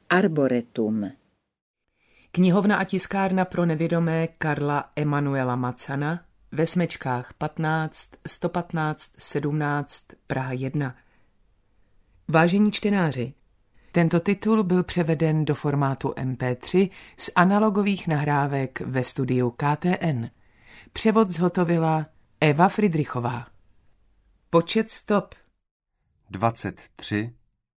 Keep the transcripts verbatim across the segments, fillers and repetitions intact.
Arboretum. Knihovna a tiskárna pro nevědomé Karla Emanuela Macana ve Smečkách patnáct, sto patnáct, sedmnáct, Praha jedna. Vážení čtenáři, tento titul byl převeden do formátu em pé tři z analogových nahrávek ve studiu K T N. Převod zhotovila Eva Fridrichová. Počet stop dvacet tři.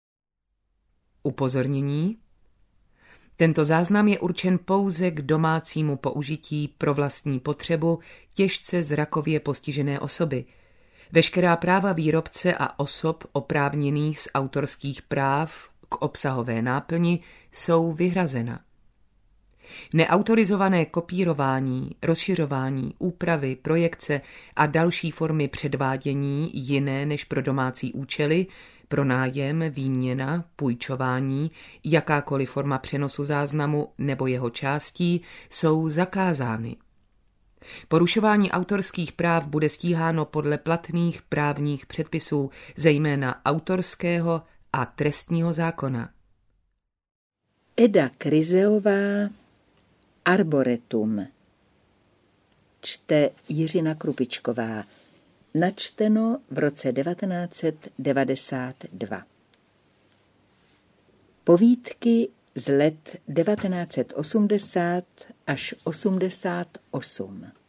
Upozornění. Tento záznam je určen pouze k domácímu použití pro vlastní potřebu těžce zrakově postižené osoby. Veškerá práva výrobce a osob oprávněných z autorských práv k obsahové náplni jsou vyhrazena. Neautorizované kopírování, rozšiřování, úpravy, projekce a další formy předvádění jiné než pro domácí účely, pronájem, výměna, půjčování, jakákoliv forma přenosu záznamu nebo jeho částí jsou zakázány. Porušování autorských práv bude stíháno podle platných právních předpisů, zejména autorského a trestního zákona. Eda Kryzeová, Arboretum. Čte Jiřina Krupičková. Načteno v roce devatenáct set devadesát dva. Povídky z let devatenáct set osmdesát až osmdesát osm.